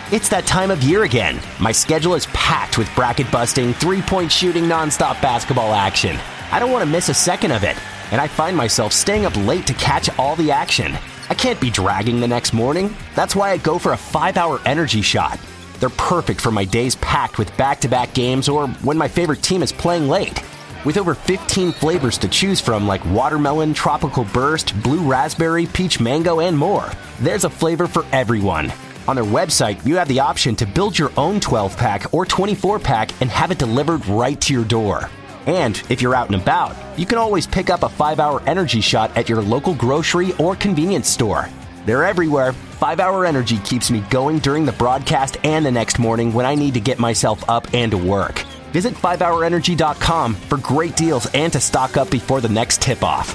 It's that time of year again. My schedule is packed with bracket-busting, three-point shooting, nonstop basketball action. I don't want to miss a second of it, and I find myself staying up late to catch all the action. I can't be dragging the next morning. That's why I go for a 5-hour energy shot. They're perfect for my days packed with back-to-back games or when my favorite team is playing late. With over 15 flavors to choose from like watermelon, tropical burst, blue raspberry, peach mango, and more, there's a flavor for everyone. On their website, you have the option to build your own 12-pack or 24-pack and have it delivered right to your door. And if you're out and about, you can always pick up a 5-hour energy shot at your local grocery or convenience store. They're everywhere. 5-hour energy keeps me going during the broadcast and the next morning when I need to get myself up and to work. Visit 5hourenergy.com for great deals and to stock up before the next tip-off.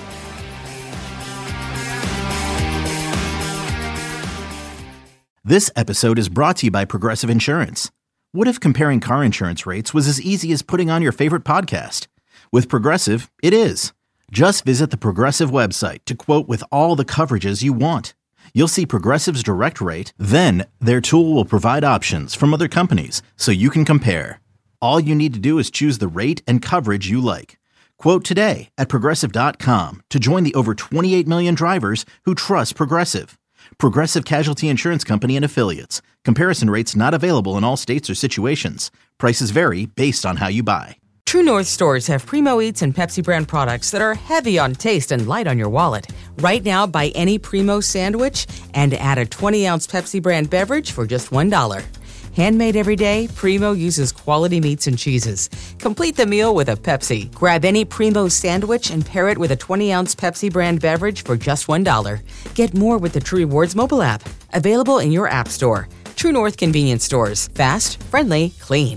This episode is brought to you by Progressive Insurance. What if comparing car insurance rates was as easy as putting on your favorite podcast? With Progressive, it is. Just visit the Progressive website to quote with all the coverages you want. You'll see Progressive's direct rate, then their tool will provide options from other companies so you can compare. All you need to do is choose the rate and coverage you like. Quote today at Progressive.com to join the over 28 million drivers who trust Progressive. Progressive Casualty Insurance Company and Affiliates. Comparison rates not available in all states or situations. Prices vary based on how you buy. True North stores have Primo Eats and Pepsi brand products that are heavy on taste and light on your wallet. Right now, buy any Primo sandwich and add a 20-ounce Pepsi brand beverage for just $1. Handmade every day, Primo uses quality meats and cheeses. Complete the meal with a Pepsi. Grab any Primo sandwich and pair it with a 20-ounce Pepsi brand beverage for just $1. Get more with the True Rewards mobile app. Available in your app store. True North convenience stores. Fast, friendly, clean.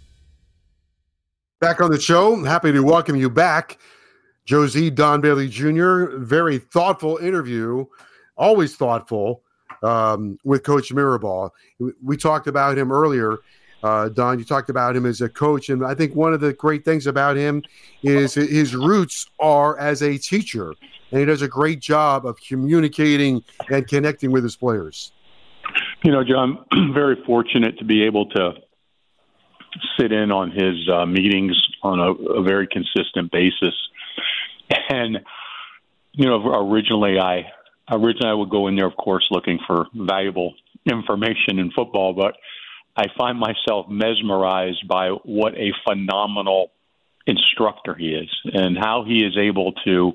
Back on the show. Happy to welcome you back. Josie Don Bailey Jr. Very thoughtful interview. Always thoughtful. With Coach Mirabal. We talked about him earlier. Don, you talked about him as a coach, and I think one of the great things about him is his roots are as a teacher, and he does a great job of communicating and connecting with his players. You know, John, I'm very fortunate to be able to sit in on his meetings on a very consistent basis. And, you know, originally I would go in there, of course, looking for valuable information in football, but I find myself mesmerized by what a phenomenal instructor he is and how he is able to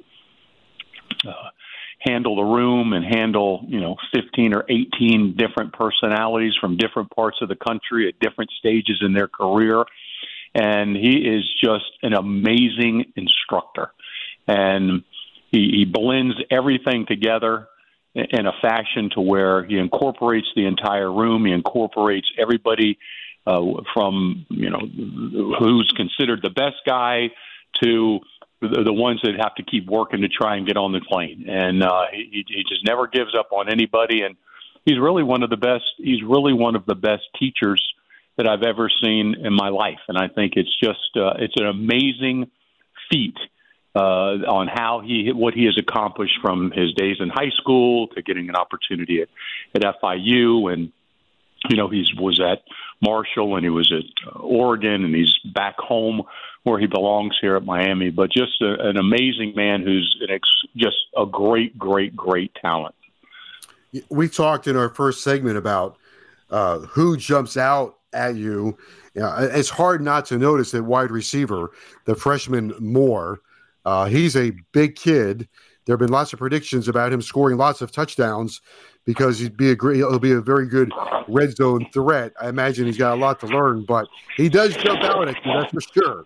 handle the room and handle, 15 or 18 different personalities from different parts of the country at different stages in their career. And he is just an amazing instructor. And he blends everything together in a fashion to where he incorporates the entire room. He incorporates everybody from, who's considered the best guy to the ones that have to keep working to try and get on the plane. And he just never gives up on anybody. And he's really one of the best. He's really one of the best teachers that I've ever seen in my life. And I think it's just it's an amazing feat on what he has accomplished from his days in high school to getting an opportunity at FIU. And, he was at Marshall and he was at Oregon and he's back home where he belongs here at Miami. But just an amazing man who's just a great, great, great talent. We talked in our first segment about who jumps out at you. It's hard not to notice that wide receiver, the freshman Moore. He's a big kid. There have been lots of predictions about him scoring lots of touchdowns because he'll be a very good red zone threat. I imagine he's got a lot to learn, but he does jump out at you, that's for sure.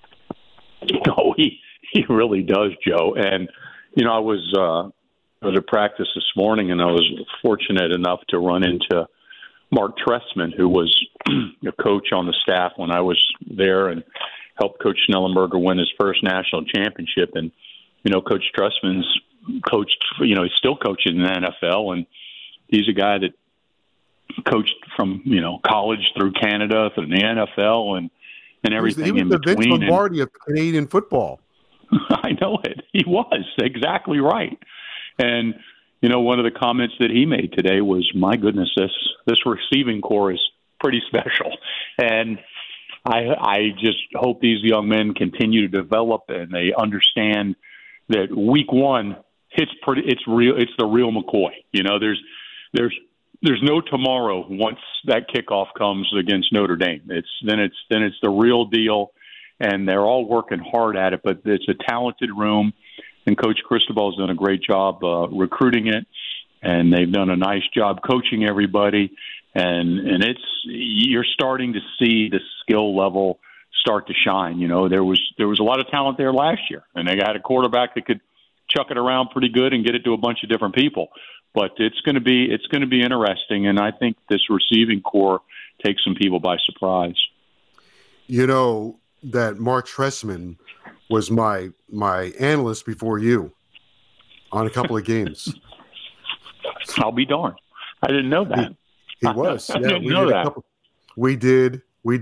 No, he really does, Joe. And I was at practice this morning, and I was fortunate enough to run into Mark Trestman, who was a coach on the staff when I was there, and helped Coach Schnellenberger win his first national championship. And, Coach Trustman's coached, he's still coaching in the NFL, and he's a guy that coached from, college through Canada, through the NFL, and everything in between. He was the Vince Lombardi of Canadian football. I know it. He was exactly right. And, one of the comments that he made today was, my goodness, This receiving core is pretty special, and I just hope these young men continue to develop and they understand that week one it's the real McCoy. You know, there's no tomorrow once that kickoff comes against Notre Dame. It's the real deal, and they're all working hard at it. But it's a talented room, and Coach Cristobal's done a great job recruiting it, and they've done a nice job coaching everybody. And you're starting to see the skill level start to shine. You know, there was a lot of talent there last year, and they had a quarterback that could chuck it around pretty good and get it to a bunch of different people. But it's going to be interesting, and I think this receiving core takes some people by surprise. You know that Mark Trestman was my analyst before you on a couple of games. I'll be darned. I didn't know that. He was. I didn't know that. We did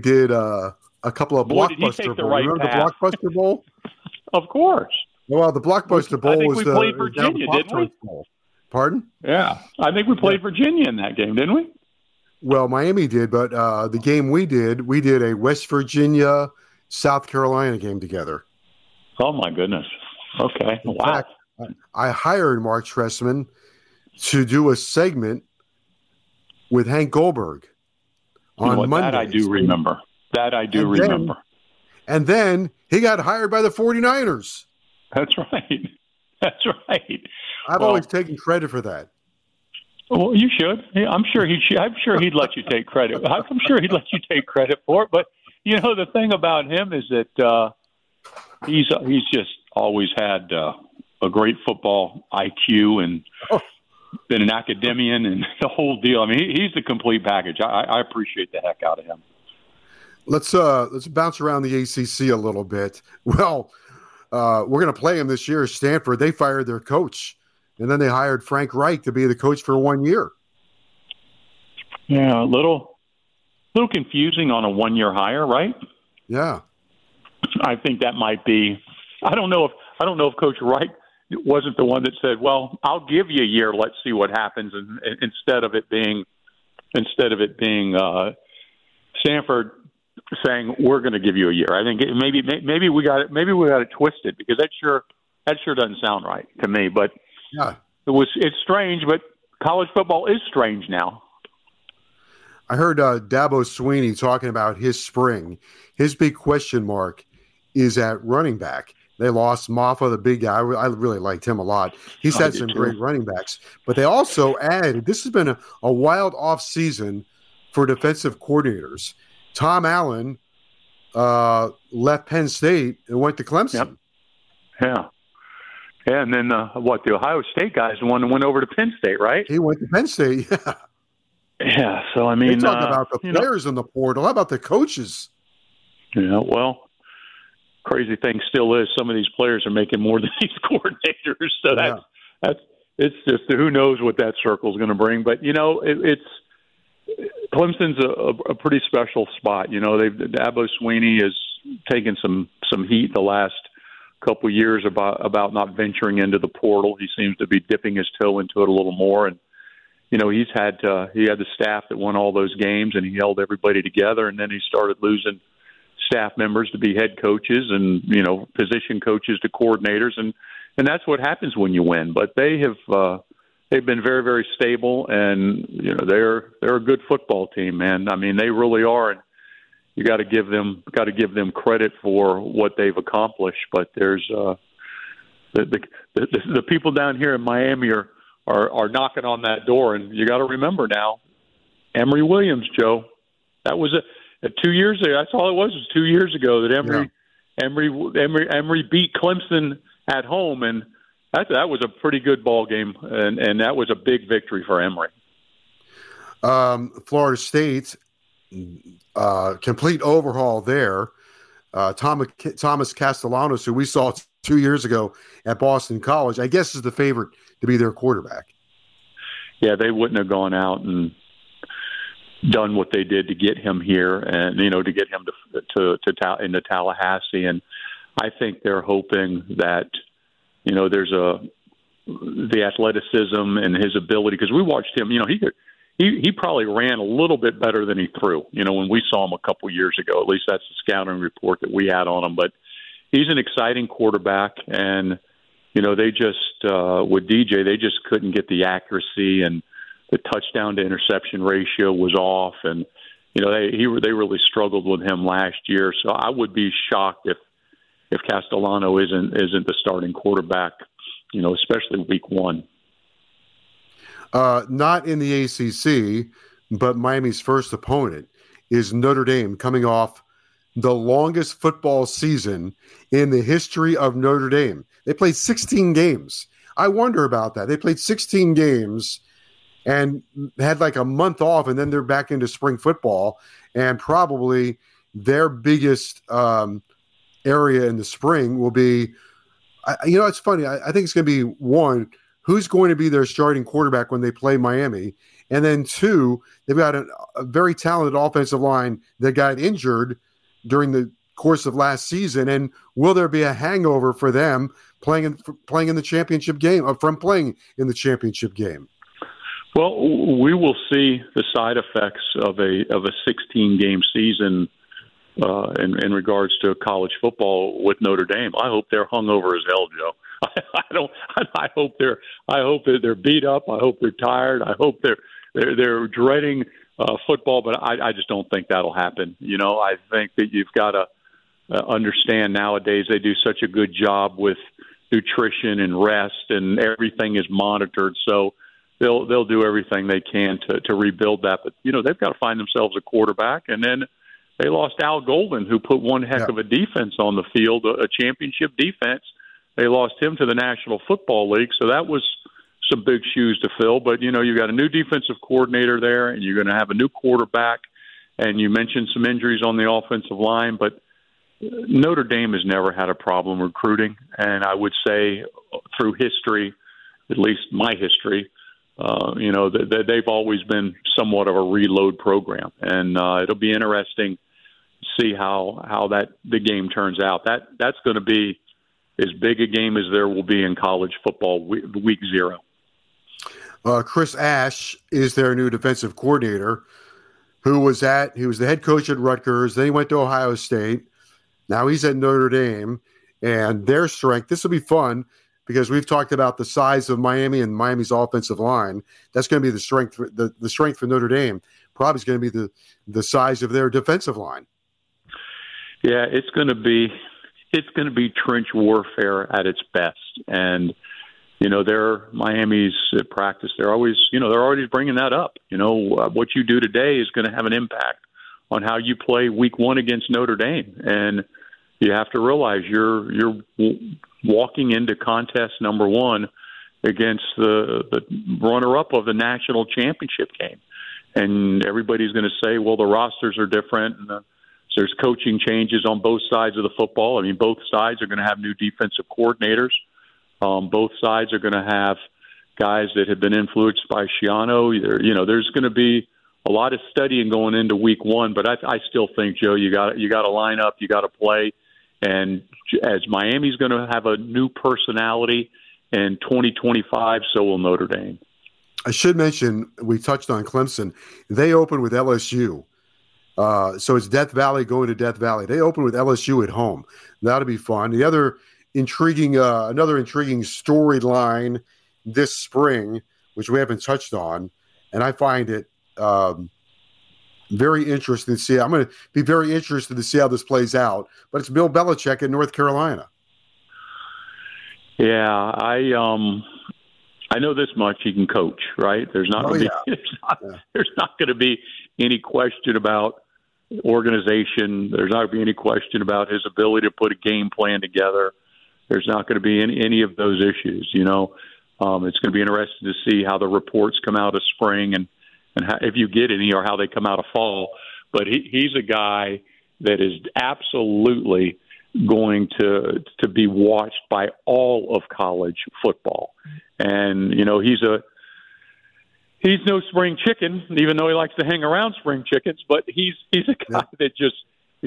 a couple of Blockbuster Bowl. Remember the Blockbuster Bowl? Of course. Well, the Blockbuster Bowl was we played Virginia, didn't we? Bowl. Pardon? Yeah. I think we played Virginia in that game, didn't we? Well, Miami did, but the game we did a West Virginia, South Carolina game together. Oh, my goodness. Okay. In fact, I hired Mark Trestman to do a segment with Hank Goldberg on Monday. That I do remember. Remember. And then he got hired by the 49ers. That's right. I've always taken credit for that. Well, you should. Yeah, I'm sure he'd let you take credit. I'm sure he'd let you take credit for it. But you know, the thing about him is that he's just always had a great football IQ and been an academician and the whole deal. I mean, he's the complete package. I appreciate the heck out of him. Let's bounce around the ACC a little bit. Well, we're going to play him this year. Stanford, they fired their coach, and then they hired Frank Reich to be the coach for 1 year. Yeah, a little confusing on a 1 year hire, right? Yeah, I think that might be. I don't know if Coach Reich wasn't the one that said, "Well, I'll give you a year. Let's see what happens." And instead of it being Stanford saying, "We're going to give you a year." I think maybe we got it twisted, because that sure doesn't sound right to me. But yeah, it's strange. But college football is strange now. I heard Dabo Swinney talking about his spring. His big question mark is at running back. They lost Maffa, the big guy. I really liked him a lot. He's had some great running backs. But they also added, this has been a wild off season for defensive coordinators. Tom Allen left Penn State and went to Clemson. Yep. Yeah, and then the Ohio State guys, the one that went over to Penn State, right? He went to Penn State, yeah. Yeah, so I mean, they talk about the players in the portal. How about the coaches? Yeah, well, crazy thing still is some of these players are making more than these coordinators. So that's it's just who knows what that circle is going to bring. But you know, it's Clemson's a pretty special spot. You know, Dabo Swinney has taken some heat the last couple of years about not venturing into the portal. He seems to be dipping his toe into it a little more, and you know, he had the staff that won all those games, and he held everybody together. And then he started losing staff members to be head coaches, and you know, position coaches to coordinators, and that's what happens when you win. But they've been very, very stable, and you know, they're a good football team, man. I mean, they really are, and you got to give them credit for what they've accomplished. But there's the people down here in Miami are knocking on that door, and you got to remember now, Emory Williams, Joe. That was 2 years ago. That's all it was 2 years ago that Emory beat Clemson at home, and that was a pretty good ball game, and that was a big victory for Emory. Florida State, complete overhaul there. Thomas Castellanos, who we saw 2 years ago at Boston College, I guess is the favorite to be their quarterback. Yeah, they wouldn't have gone out and done what they did to get him here, and you know, to get him into Tallahassee. And I think they're hoping that, you know, there's the athleticism and his ability, because we watched him. You know, he probably ran a little bit better than he threw. When we saw him a couple years ago, at least that's the scouting report that we had on him. But he's an exciting quarterback, and they just with DJ, they just couldn't get the accuracy, and the touchdown to interception ratio was off, and they really struggled with him last year. So I would be shocked if Castellano isn't the starting quarterback, especially week one. Not in the ACC, but Miami's first opponent is Notre Dame, coming off the longest football season in the history of Notre Dame. They played 16 games. I wonder about that. They played 16 games and had like a month off, and then they're back into spring football. And probably their biggest area in the spring will be, it's funny. I think it's going to be one, who's going to be their starting quarterback when they play Miami? And then two, they've got a very talented offensive line that got injured during the course of last season. And will there be a hangover for them playing in the championship game, from playing in the championship game? Well, we will see the side effects of a 16-game season in regards to college football with Notre Dame. I hope they're hungover as hell, Joe. I hope that they're beat up. I hope they're tired. I hope they're dreading football. But I just don't think that'll happen. I think that you've got to understand nowadays they do such a good job with nutrition and rest, and everything is monitored. So they'll do everything they can to rebuild that. But they've got to find themselves a quarterback, and then they lost Al Golden, who put one heck of a defense on the field, a championship defense. They lost him to the National Football League, so that was some big shoes to fill. But, you got a new defensive coordinator there, and you're going to have a new quarterback, and you mentioned some injuries on the offensive line. But Notre Dame has never had a problem recruiting, and I would say through history, at least my history, they've always been somewhat of a reload program. And it'll be interesting to see how the game turns out. That's going to be as big a game as there will be in college football week 0. Chris Ash is their new defensive coordinator, he was the head coach at Rutgers. Then he went to Ohio State. Now he's at Notre Dame, and their strength. This will be fun because we've talked about the size of Miami and Miami's offensive line. That's going to be the strength. The strength for Notre Dame probably is going to be the size of their defensive line. Yeah, it's going to be trench warfare at its best. And, Miami's at practice. They're always bringing that up. What you do today is going to have an impact on how you play week 1 against Notre Dame. And you have to realize you're walking into contest number 1 against the runner-up of the national championship game. And everybody's going to say, well, the rosters are different, and there's coaching changes on both sides of the football. I mean, both sides are going to have new defensive coordinators. Both sides are going to have guys that have been influenced by Schiano. There's going to be a lot of studying going into week 1, but I still think, Joe, you got to line up, you got to play. And as Miami's going to have a new personality in 2025, so will Notre Dame. I should mention, we touched on Clemson. They open with LSU. So it's Death Valley going to Death Valley. They open with LSU at home. That'll be fun. The other intriguing storyline this spring, which we haven't touched on, and I find it very interesting to see. I'm going to be very interested to see how this plays out. But it's Bill Belichick in North Carolina. Yeah, I know this much. He can coach, right? There's not going to be any question about organization. There's not going to be any question about his ability to put a game plan together. There's not going to be any of those issues. It's going to be interesting to see how the reports come out of spring and how, if you get any, or how they come out of fall. But he's a guy that is absolutely going to be watched by all of college football. And, he's no spring chicken, even though he likes to hang around spring chickens, but he's a guy that just,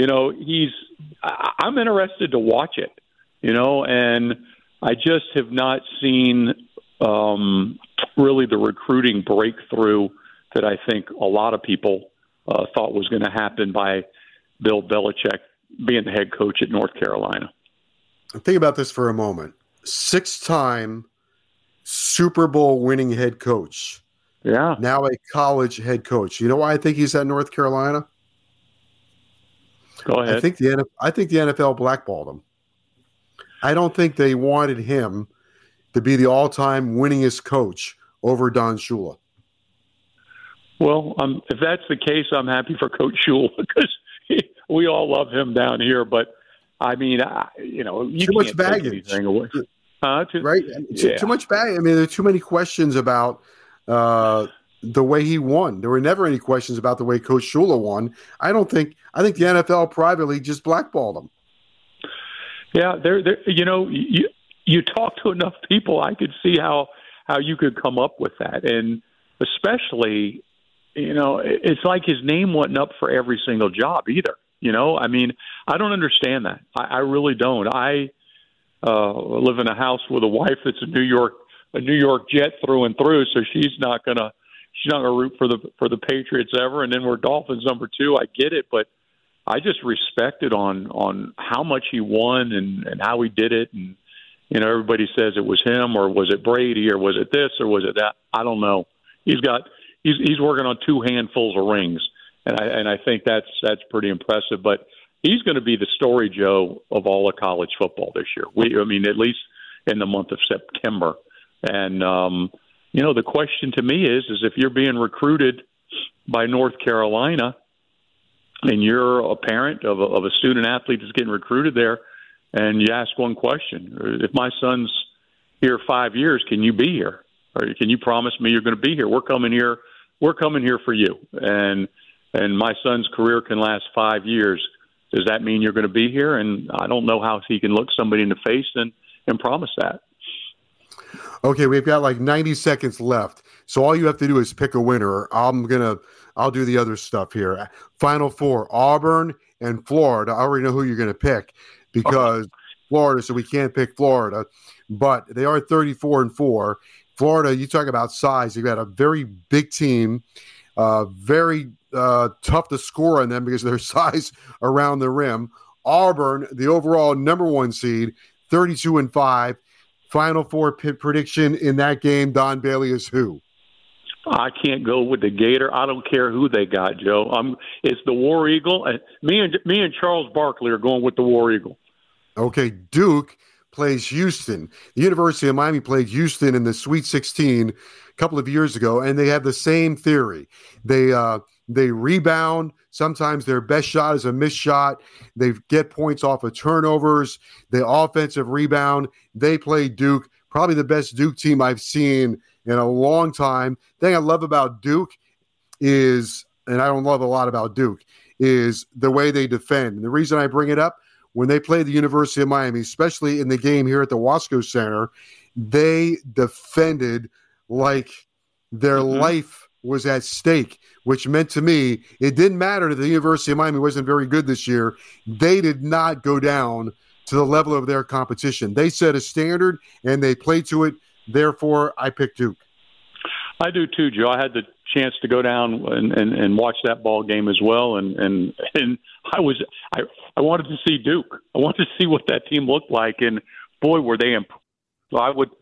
I'm interested to watch it, and I just have not seen really the recruiting breakthrough that I think a lot of people thought was going to happen by Bill Belichick being the head coach at North Carolina. Think about this for a moment. 6-time Super Bowl winning head coach. Yeah. Now a college head coach. You know why I think he's at North Carolina? Go ahead. I think the NFL blackballed him. I don't think they wanted him to be the all-time winningest coach over Don Shula. Well, if that's the case, I'm happy for Coach Shula because we all love him down here. But I mean, you too much baggage, away. Right? Too much baggage. I mean, there are too many questions about the way he won. There were never any questions about the way Coach Shula won. I think the NFL privately just blackballed him. Yeah, you talk to enough people, I could see how you could come up with that, and especially. It's like his name wasn't up for every single job either. I mean, I don't understand that. I really don't. I live in a house with a wife that's a New York Jet through and through, so she's not gonna root for the Patriots ever. And then we're Dolphins number 2. I get it, but I just respect it on how much he won and how he did it. And everybody says it was him, or was it Brady, or was it this, or was it that? I don't know. He's working on 2 handfuls of rings, and I think that's pretty impressive. But he's going to be the story, Joe, of all of college football this year. At least in the month of September. And the question to me is if you're being recruited by North Carolina, and you're a parent of a student athlete that's getting recruited there, and you ask one question: if my son's here 5 years, can you be here? Or can you promise me you're going to be here? We're coming here for you. And my son's career can last 5 years. Does that mean you're going to be here? And I don't know how he can look somebody in the face and promise that. Okay, we've got like 90 seconds left. So all you have to do is pick a winner. I'll do the other stuff here. Final 4, Auburn and Florida. I already know who you're going to pick because Florida, so we can't pick Florida. But they are 34-4. Florida, you talk about size. You've got a very big team, very tough to score on them because of their size around the rim. Auburn, the overall number 1 seed, 32-5. Final 4 prediction in that game, Don Bailey, is who? I can't go with the Gator. I don't care who they got, Joe. It's the War Eagle. And me and Charles Barkley are going with the War Eagle. Okay, Duke plays Houston. The University of Miami played Houston in the Sweet 16 a couple of years ago, and they have the same theory. They rebound. Sometimes their best shot is a missed shot. They get points off of turnovers. The offensive rebound. They play Duke, probably the best Duke team I've seen in a long time. The thing I love about Duke is, and I don't love a lot about Duke, is the way they defend. And the reason I bring it up, when they played the University of Miami, especially in the game here at the Wasco Center, they defended like their life was at stake, which meant to me it didn't matter that the University of Miami wasn't very good this year. They did not go down to the level of their competition. They set a standard, and they played to it. Therefore, I picked Duke. I do too, Joe. I had the chance to go down and watch that ball game as well, and I wanted to see Duke. I wanted to see what that team looked like, and boy, were they improved. So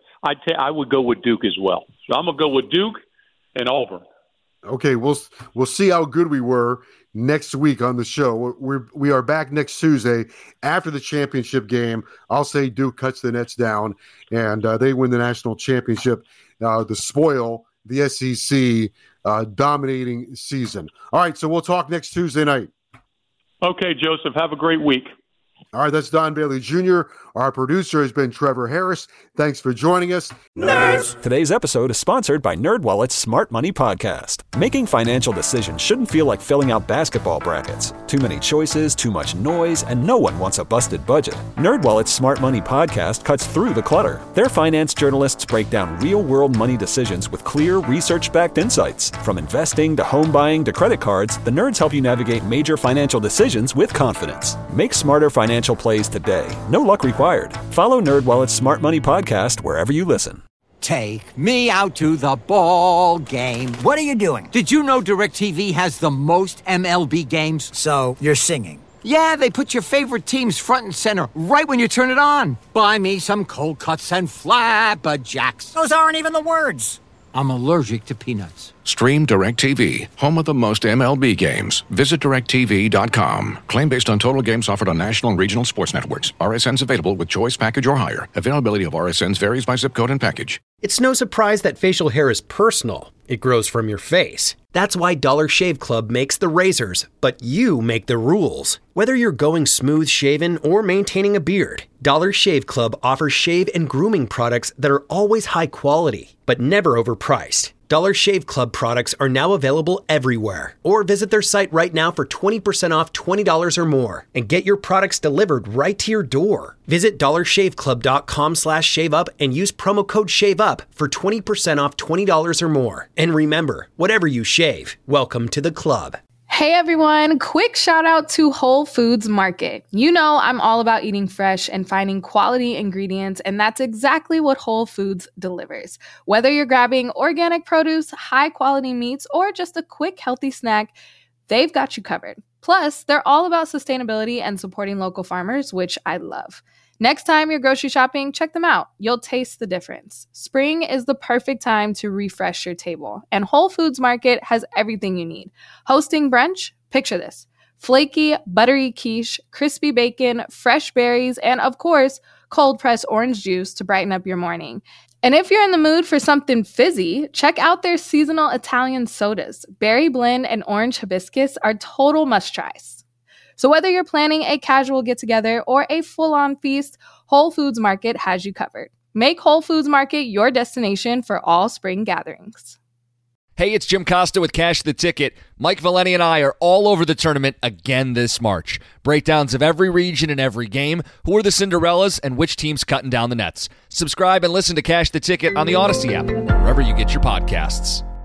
I would go with Duke as well. So I'm gonna go with Duke and Auburn. Okay, we'll see how good we were next week on the show. We are back next Tuesday after the championship game. I'll say Duke cuts the Nets down, and they win the national championship to spoil the SEC dominating season. All right, so we'll talk next Tuesday night. Okay, Joseph, have a great week. All right, that's Don Bailey Jr. Our producer has been Trevor Harris. Thanks for joining us. Nerds! Today's episode is sponsored by NerdWallet's Smart Money Podcast. Making financial decisions shouldn't feel like filling out basketball brackets. Too many choices, too much noise, and no one wants a busted budget. NerdWallet's Smart Money Podcast cuts through the clutter. Their finance journalists break down real-world money decisions with clear, research-backed insights. From investing to home buying to credit cards, the nerds help you navigate major financial decisions with confidence. Make smarter financial plays today. No luck required. Follow NerdWallet's Smart Money Podcast wherever you listen. Take me out to the ball game. What are you doing? Did you know DirecTV has the most MLB games? So, you're singing. Yeah, they put your favorite teams front and center right when you turn it on. Buy me some cold cuts and flabberjacks. Those aren't even the words. I'm allergic to peanuts. Stream DirecTV, home of the most MLB games. Visit DirecTV.com. Claim based on total games offered on national and regional sports networks. RSNs available with choice package or higher. Availability of RSNs varies by zip code and package. It's no surprise that facial hair is personal. It grows from your face. That's why Dollar Shave Club makes the razors, but you make the rules. Whether you're going smooth shaven or maintaining a beard, Dollar Shave Club offers shave and grooming products that are always high quality, but never overpriced. Dollar Shave Club products are now available everywhere. Or visit their site right now for 20% off $20 or more and get your products delivered right to your door. Visit dollarshaveclub.com/shaveup and use promo code SHAVEUP for 20% off $20 or more. And remember, whatever you shave, welcome to the club. Hey everyone, quick shout out to Whole Foods Market. You know I'm all about eating fresh and finding quality ingredients, and that's exactly what Whole Foods delivers. Whether you're grabbing organic produce, high quality meats, or just a quick healthy snack, they've got you covered. Plus, they're all about sustainability and supporting local farmers, which I love. Next time you're grocery shopping, check them out. You'll taste the difference. Spring is the perfect time to refresh your table, and Whole Foods Market has everything you need. Hosting brunch? Picture this. Flaky, buttery quiche, crispy bacon, fresh berries, and of course, cold-pressed orange juice to brighten up your morning. And if you're in the mood for something fizzy, check out their seasonal Italian sodas. Berry blend and orange hibiscus are total must-tries. So whether you're planning a casual get-together or a full-on feast, Whole Foods Market has you covered. Make Whole Foods Market your destination for all spring gatherings. Hey, it's Jim Costa with Cash the Ticket. Mike Valeni and I are all over the tournament again this March. Breakdowns of every region and every game, who are the Cinderellas, and which team's cutting down the nets. Subscribe and listen to Cash the Ticket on the Odyssey app, wherever you get your podcasts.